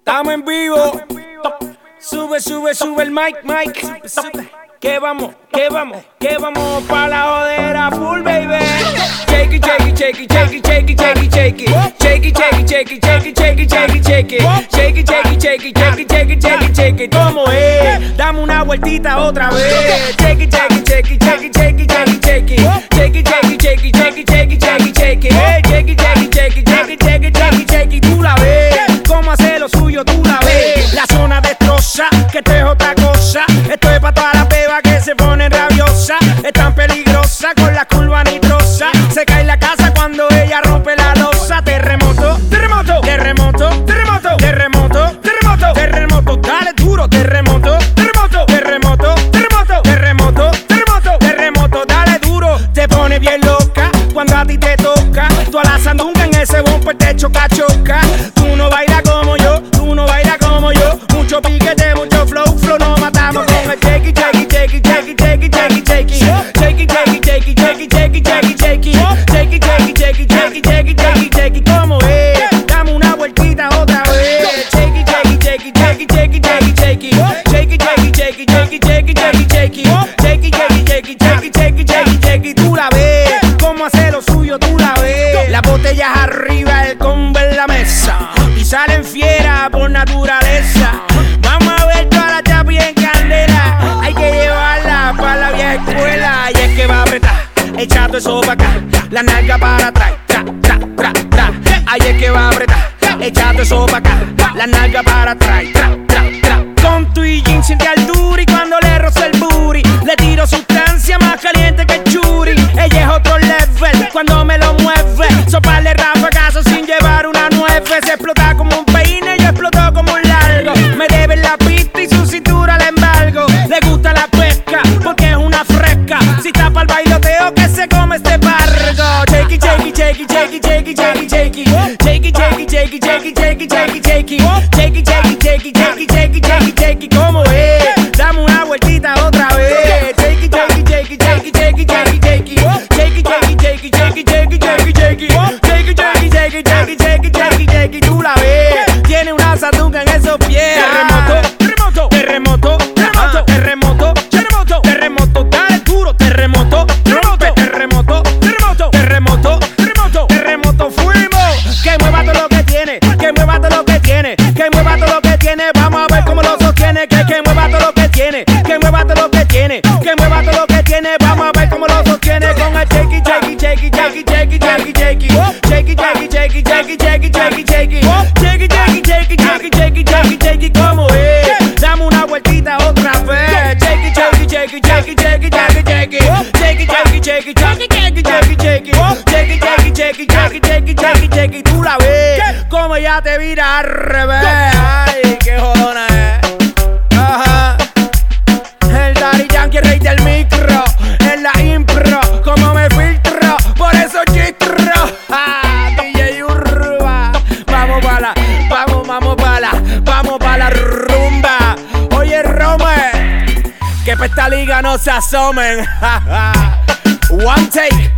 Estamos en vivo. Sube, sube, sube el mic. Que vamos pa' la jodera full, baby. Shake it, shake it, shake it, shake it, shake it, shake it, shake it. Shake it, shake it, shake it, shake it, shake it, shake it, shake it. Shake it, shake it, shake it, shake it, shake it, shake it, shake it. ¿Cómo es? Dame una vueltita otra vez. Shake it, shake it, shake it, shake it, shake it, shake it, shake it. Shake it, shake it, shake it, shake it, shake it, shake it, shake it. Shake it, shake it, shake it, shake it, shake it, shake it, shake it. Tú la ves. Cómo hace lo suyo, tú la ves. La zona destroza, que esto es otra cosa. Esto es pa' todas las bebas que se ponen rabiosas. Es tan peligrosa con la curva nitrosa. Se cae la casa cuando ella rompe la losa. Terremoto, terremoto, terremoto, terremoto, terremoto, terremoto, terremoto, dale duro, terremoto, terremoto, terremoto, terremoto, terremoto, terremoto, terremoto, dale duro. Te pone bien loca cuando a ti te toca. Tú a la sandunga en ese bumper te choca, choca. Tú no bailas como yo, tú no bailas como yo. Mucho piquete, mucho flow, nos matamos con el shake it, shake it, shake it, shake it, shake it, shake it, shake it. Shake it, shake it, shake it, shake it, shake it, shake it, shake it. Shake it, shake it, shake it, shake it, shake it, shake it, shake it. ¿Cómo es? Dame una vueltita otra vez. Shake it, shake it, shake it, shake it, shake it, shake it, shake it. Shake it, shake it, shake it, shake it, shake it, shake it, shake it. Shake it, shake it, shake it, shake it, shake it, shake it, shake it. Tú la ves. Cómo hace lo suyo, tú la ves. Las botellas arriba, el combo en la mesa. Y salen fieras por naturaleza. Vamos a ver toda la chapi en candela. Hay que llevarla para la vieja escuela. Y es que va a apretar, echando eso pa' acá. La nalga para atrás, tra, tra, tra, tra. Ahí es que va a apretar, echando eso pa' acá. La nalga para atrás, tra, tra, tra. Con tu y jean siente al duri cuando le roza el booty. Le tiro sustancia más caliente que churi. Ella es otro level cuando me lo mueve. Soparle rafagazo sin llevar una nueve. Se explota como un peine, yo exploto como un largo. Me deben la pista y su cintura la embargo. Le gusta la pesca porque es una fresca. Si tapa el bailoteo que se come este barco. Shake it, shake it, shake it, shake it, shake it, shake it, shake it. Shake it, shake it, shake it, shake it, shake it, shake it, shake it. Shake it, shake it, shake it, shake it, shake it, shake it, shake it. ¿Cómo es? Dame una vueltita otra vez. Shake it, shake it, shake it, shake it, shake it, shake it, shake it. Shake it, shake it, shake it, shake it, shake it, shake it, shake it. Shake it, shake it, shake it, shake it, shake it, shake it, shake it. Tú la ves. Tiene una sandunga en esos pies. Terremoto, terremoto, terremoto, terremoto, terremoto, terremoto, terremoto, dale duro, terremoto, rompe, terremoto, terremoto, terremoto, terremoto, terremoto, fuimos. Que mueva todo lo que tiene, que mueva todo lo que tiene, que mueva todo lo que tiene. Vamos a ver cómo lo sostiene, que mueva todo lo que tiene, que mueva todo lo que tiene, que mueva todo lo que tiene. Vamos a ver cómo lo sostiene con el shake it, shake it, shake it, shake it, shake it, shake it, shake it. Shake it, shake it, shake it, shake it, shake it, shake it, shake it. Shake it, shake it, shake it, shake it, shake it, shake it, shake it. ¿Cómo es? Dame una vueltita otra vez. Shake it, shake it, shake it, shake it, shake it, shake it, shake it. Shake it, shake it, shake it, shake it, shake it, shake it, shake it. Shake it, shake it, shake it, shake it, shake it, shake it, shake it. Tú la ves como ella te vira al revés. Ay, qué jodona es. Ajá. El Daddy Yankee, rey del micro. En la impro, como me filtro. Por eso chistro. DJ Urba. Vamos pa' la rumba. Oye, Rome, que pa' esta liga no se asomen. One take.